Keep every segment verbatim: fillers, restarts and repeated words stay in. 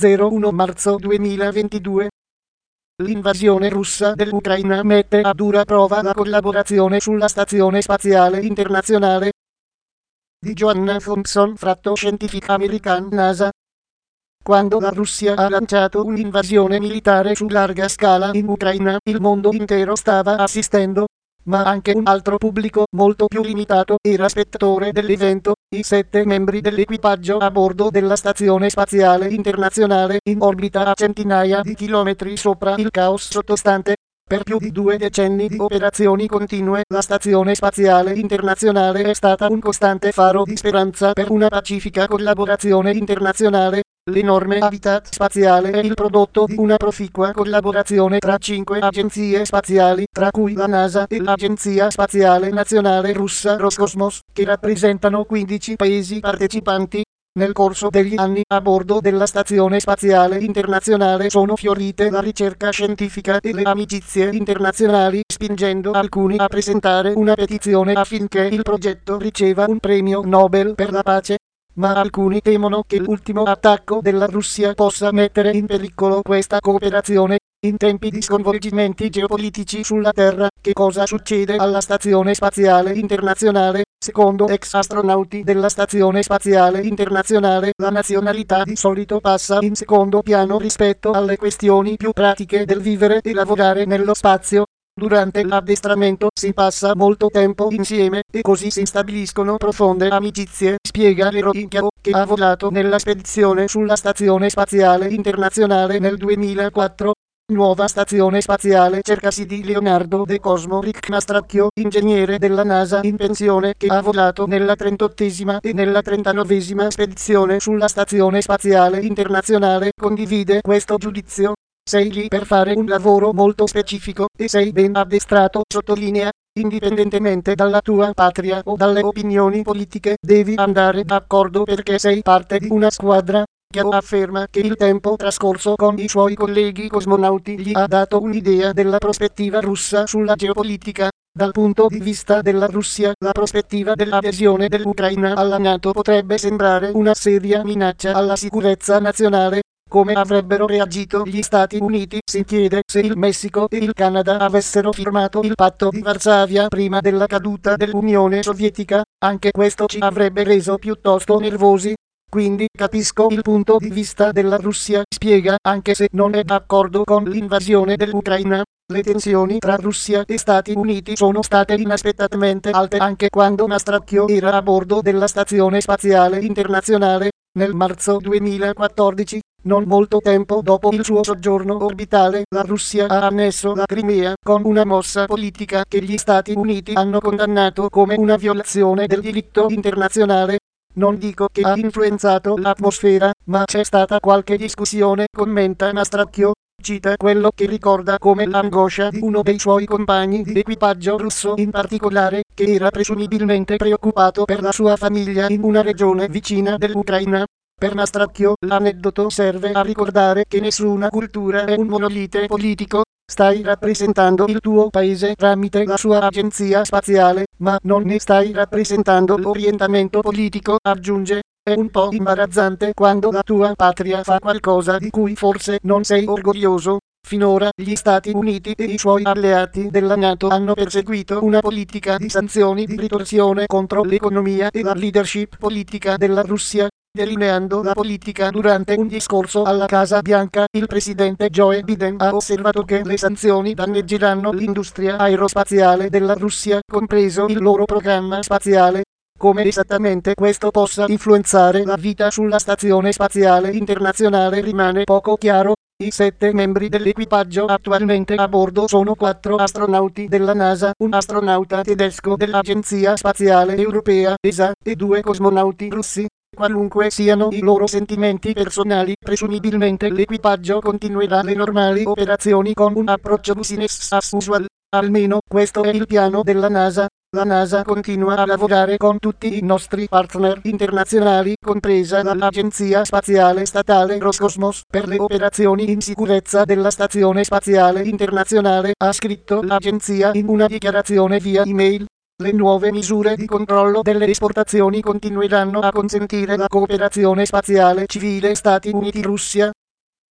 zero uno marzo duemilaventidue. L'invasione russa dell'Ucraina mette a dura prova la collaborazione sulla Stazione Spaziale Internazionale di Joanna Thompson, fatto scientifica americana NASA. Quando la Russia ha lanciato un'invasione militare su larga scala in Ucraina, il mondo intero stava assistendo, ma anche un altro pubblico molto più limitato era spettatore dell'evento, i sette membri dell'equipaggio a bordo della Stazione Spaziale Internazionale in orbita a centinaia di chilometri sopra il caos sottostante. Per più di due decenni di operazioni continue, la Stazione Spaziale Internazionale è stata un costante faro di speranza per una pacifica collaborazione internazionale. L'enorme habitat spaziale è il prodotto di una proficua collaborazione tra cinque agenzie spaziali, tra cui la NASA e l'Agenzia Spaziale Nazionale Russa Roscosmos, che rappresentano quindici paesi partecipanti. Nel corso degli anni, a bordo della Stazione Spaziale Internazionale sono fiorite la ricerca scientifica e le amicizie internazionali, spingendo alcuni a presentare una petizione affinché il progetto riceva un premio Nobel per la pace. Ma alcuni temono che l'ultimo attacco della Russia possa mettere in pericolo questa cooperazione. In tempi di sconvolgimenti geopolitici sulla Terra, che cosa succede alla Stazione Spaziale Internazionale? Secondo ex astronauti della Stazione Spaziale Internazionale, la nazionalità di solito passa in secondo piano rispetto alle questioni più pratiche del vivere e lavorare nello spazio. Durante l'addestramento si passa molto tempo insieme e così si stabiliscono profonde amicizie, spiega Leroy, che ha volato nella spedizione sulla Stazione Spaziale Internazionale nel duemilaquattro. Nuova stazione spaziale cercasi di Leonardo De Cosmo Rick Mastracchio, ingegnere della NASA in pensione, che ha volato nella trentottesima e nella trentanovesima spedizione sulla Stazione Spaziale Internazionale, condivide questo giudizio. Sei lì per fare un lavoro molto specifico e sei ben addestrato, sottolinea. Indipendentemente dalla tua patria o dalle opinioni politiche, devi andare d'accordo perché sei parte di una squadra. Chiaro afferma che il tempo trascorso con i suoi colleghi cosmonauti gli ha dato un'idea della prospettiva russa sulla geopolitica. Dal punto di vista della Russia, la prospettiva dell'adesione dell'Ucraina alla NATO potrebbe sembrare una seria minaccia alla sicurezza nazionale. Come avrebbero reagito gli Stati Uniti, si chiede, se il Messico e il Canada avessero firmato il patto di Varsavia prima della caduta dell'Unione Sovietica? Anche questo ci avrebbe reso piuttosto nervosi. Quindi capisco il punto di vista della Russia, spiega, anche se non è d'accordo con l'invasione dell'Ucraina. Le tensioni tra Russia e Stati Uniti sono state inaspettatamente alte anche quando Mastracchio era a bordo della Stazione Spaziale Internazionale. Nel marzo duemilaquattordici, non molto tempo dopo il suo soggiorno orbitale, la Russia ha annesso la Crimea con una mossa politica che gli Stati Uniti hanno condannato come una violazione del diritto internazionale. Non dico che ha influenzato l'atmosfera, ma c'è stata qualche discussione, commenta Mastracchio. Cita quello che ricorda come l'angoscia di uno dei suoi compagni di equipaggio russo in particolare, che era presumibilmente preoccupato per la sua famiglia in una regione vicina dell'Ucraina. Per Mastracchio, l'aneddoto serve a ricordare che nessuna cultura è un monolite politico. Stai rappresentando il tuo paese tramite la sua agenzia spaziale, ma non ne stai rappresentando l'orientamento politico, aggiunge. È un po' imbarazzante quando la tua patria fa qualcosa di cui forse non sei orgoglioso. Finora gli Stati Uniti e i suoi alleati della NATO hanno perseguito una politica di sanzioni di ritorsione contro l'economia e la leadership politica della Russia. Delineando la politica durante un discorso alla Casa Bianca, il presidente Joe Biden ha osservato che le sanzioni danneggeranno l'industria aerospaziale della Russia, compreso il loro programma spaziale. Come esattamente questo possa influenzare la vita sulla Stazione Spaziale Internazionale rimane poco chiaro. I sette membri dell'equipaggio attualmente a bordo sono quattro astronauti della NASA, un astronauta tedesco dell'Agenzia Spaziale Europea (E S A) e due cosmonauti russi. Qualunque siano i loro sentimenti personali, presumibilmente l'equipaggio continuerà le normali operazioni con un approccio business as usual. Almeno questo è il piano della NASA. La NASA continua a lavorare con tutti i nostri partner internazionali, compresa l'Agenzia Spaziale Statale Roscosmos, per le operazioni in sicurezza della Stazione Spaziale Internazionale, ha scritto l'agenzia in una dichiarazione via email. Le nuove misure di controllo delle esportazioni continueranno a consentire la cooperazione spaziale civile Stati Uniti-Russia.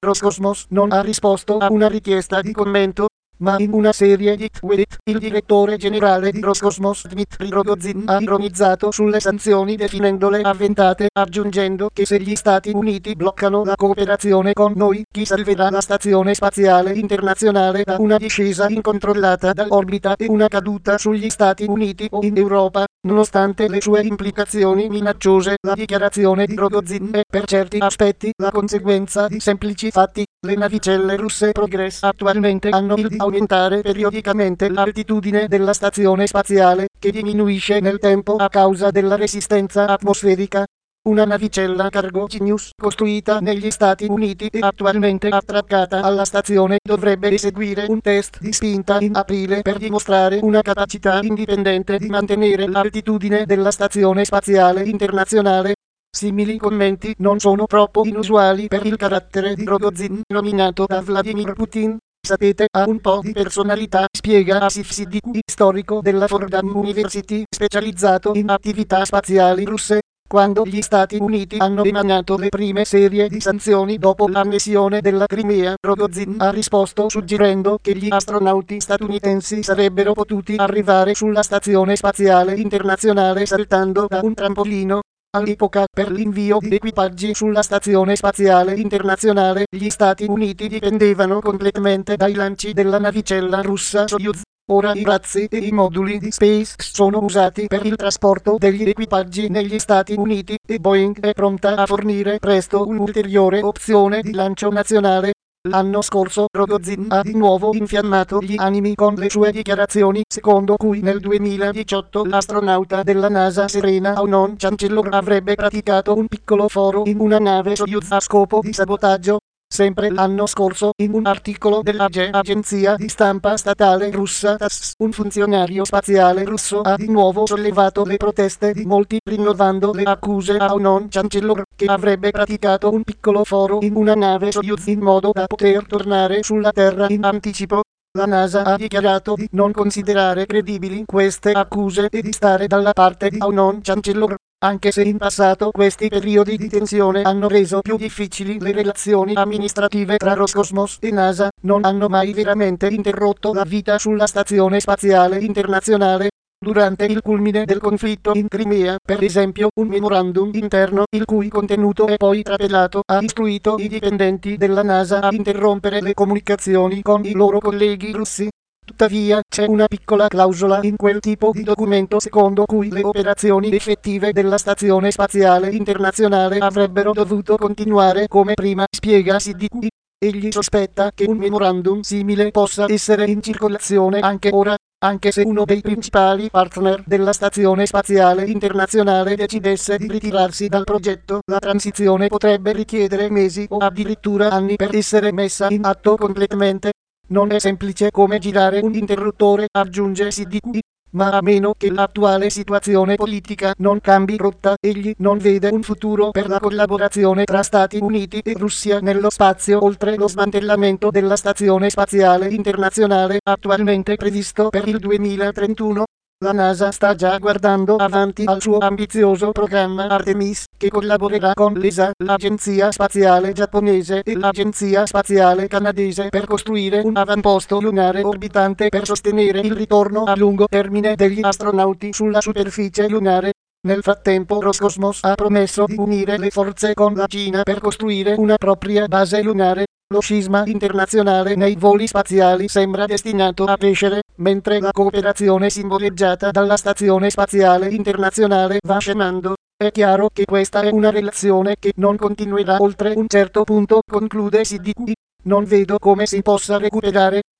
Roscosmos non ha risposto a una richiesta di commento, ma in una serie di tweet il direttore generale di Roscosmos Dmitry Rogozin ha ironizzato sulle sanzioni definendole avventate, aggiungendo che se gli Stati Uniti bloccano la cooperazione con noi, chi salverà la stazione spaziale internazionale da una discesa incontrollata dall'orbita e una caduta sugli Stati Uniti o in Europa? Nonostante le sue implicazioni minacciose, la dichiarazione di Rogozin è per certi aspetti la conseguenza di semplici fatti. Le navicelle russe Progress attualmente hanno il di aumentare periodicamente l'altitudine della stazione spaziale, che diminuisce nel tempo a causa della resistenza atmosferica. Una navicella cargo Genius, costruita negli Stati Uniti e attualmente attraccata alla stazione, dovrebbe eseguire un test di spinta in aprile per dimostrare una capacità indipendente di mantenere l'altitudine della stazione spaziale internazionale. Simili commenti non sono troppo inusuali per il carattere di Rogozin, nominato da Vladimir Putin. Sapete, ha un po' di personalità, spiega Asif Siddiqui, storico della Fordham University, specializzato in attività spaziali russe. Quando gli Stati Uniti hanno emanato le prime serie di sanzioni dopo l'annessione della Crimea, Rogozin ha risposto suggerendo che gli astronauti statunitensi sarebbero potuti arrivare sulla stazione spaziale internazionale saltando da un trampolino. All'epoca, per l'invio di equipaggi sulla stazione spaziale internazionale, gli Stati Uniti dipendevano completamente dai lanci della navicella russa Soyuz. Ora i razzi e i moduli di SpaceX sono usati per il trasporto degli equipaggi negli Stati Uniti, e Boeing è pronta a fornire presto un'ulteriore opzione di lancio nazionale. L'anno scorso Rogozin ha di nuovo infiammato gli animi con le sue dichiarazioni, secondo cui nel duemiladiciotto l'astronauta della NASA Serena Aunon Chancellor avrebbe praticato un piccolo foro in una nave Soyuz a scopo di sabotaggio. Sempre l'anno scorso, in un articolo dell'agenzia di stampa statale russa TASS, un funzionario spaziale russo ha di nuovo sollevato le proteste di molti, rinnovando le accuse a Aunon Chancellor, che avrebbe praticato un piccolo foro in una nave Soyuz in modo da poter tornare sulla Terra in anticipo. La NASA ha dichiarato di non considerare credibili queste accuse e di stare dalla parte di Aunon Chancellor. Anche se in passato questi periodi di tensione hanno reso più difficili le relazioni amministrative tra Roscosmos e NASA, non hanno mai veramente interrotto la vita sulla stazione spaziale internazionale. Durante il culmine del conflitto in Crimea, per esempio, un memorandum interno, il cui contenuto è poi trapelato, ha istruito i dipendenti della NASA a interrompere le comunicazioni con i loro colleghi russi. Tuttavia, c'è una piccola clausola in quel tipo di documento secondo cui le operazioni effettive della stazione spaziale internazionale avrebbero dovuto continuare come prima, spiega Siddiqui. Egli sospetta che un memorandum simile possa essere in circolazione anche ora, anche se uno dei principali partner della stazione spaziale internazionale decidesse di ritirarsi dal progetto. La transizione potrebbe richiedere mesi o addirittura anni per essere messa in atto completamente. Non è semplice come girare un interruttore, aggiunge Siddiqui, ma a meno che l'attuale situazione politica non cambi rotta, egli non vede un futuro per la collaborazione tra Stati Uniti e Russia nello spazio oltre lo smantellamento della stazione spaziale internazionale, attualmente previsto per il duemilatrentuno. La NASA sta già guardando avanti al suo ambizioso programma Artemis, che collaborerà con l'E S A, l'agenzia spaziale giapponese e l'agenzia spaziale canadese per costruire un avamposto lunare orbitante per sostenere il ritorno a lungo termine degli astronauti sulla superficie lunare. Nel frattempo Roscosmos ha promesso di unire le forze con la Cina per costruire una propria base lunare. Lo scisma internazionale nei voli spaziali sembra destinato a crescere, mentre la cooperazione simboleggiata dalla Stazione Spaziale Internazionale va scemando. È chiaro che questa è una relazione che non continuerà oltre un certo punto, conclude Siddiqui. Non vedo come si possa recuperare